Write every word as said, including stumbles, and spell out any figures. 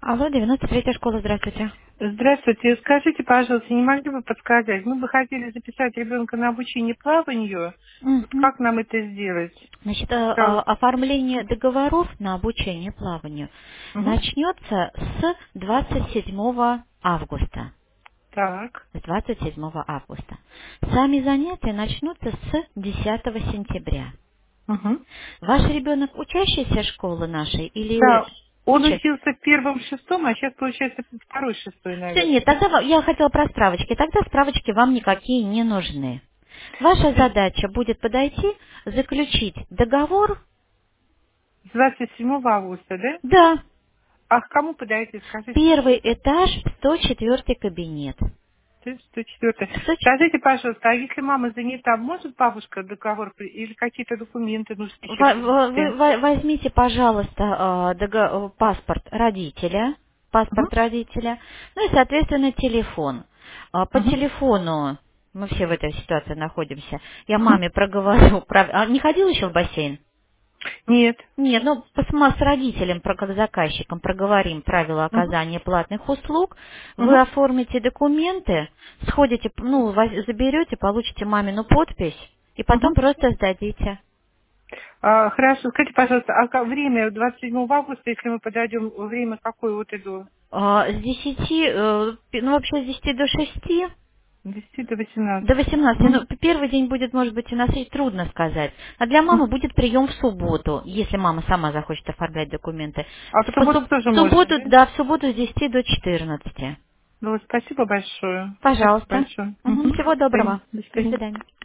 Алло, девяносто третья школа, здравствуйте. Здравствуйте. Скажите, пожалуйста, не могли бы подсказать? Мы бы хотели записать ребенка на обучение плаванию. Вот Мгм. как нам это сделать? Значит, э, э, Пожалуйста. оформление договоров на обучение плаванию Мгм. начнется с двадцать седьмого августа. Так. С двадцать седьмого августа. Сами занятия начнутся с десятого сентября. Мгм. Ваш ребенок учащийся школы нашей или Да, он учащийся? учился в первом шестом, а сейчас получается второй шестой, Все, нет, наверное, да? тогда ва- я хотела про справочки. Тогда справочки вам никакие не нужны. Ваша То есть задача будет подойти, заключить договор. с двадцать седьмого августа, да? Да, А к кому подойти, скажите? первый этаж, сто четвёртый кабинет. сто четвёртый. сто ч- Скажите, пожалуйста, а если мама занята, может бабушка договор при- или какие-то документы нужны еще Во- во- Вы принести? во- возьмите, пожалуйста, э, дого- э, паспорт родителя, Угу. паспорт родителя, ну и, соответственно, телефон. А, По Угу. телефону, мы все в этой ситуации находимся, я маме проговорю. прав- А не ходил еще в бассейн? Нет. Нет, ну посма с родителем, про- как заказчиком, проговорим правила Угу. оказания платных услуг. Вы Угу. оформите документы, сходите, ну, воз- заберете, получите мамину подпись и потом Угу. просто сдадите. А, хорошо, скажите, пожалуйста, а ка- время двадцать седьмого августа, если мы подойдем, время какое вот иду? А, С десяти, э, пи- ну вообще с десяти до шести, С десяти до до восемнадцати. восемнадцати. Мгм. Ну, п- первый день будет, может быть, у нас и трудно сказать. А для мамы Мгм. будет прием в субботу, если мама сама захочет оформлять документы. А С- в по субботу суб- тоже В можно, субботу, да? да, в субботу с десяти до четырнадцати. Ну, вот спасибо большое. Спасибо Пожалуйста. большое. Мгм. Мгм. Всего До свидания. доброго. До До свидания. свидания.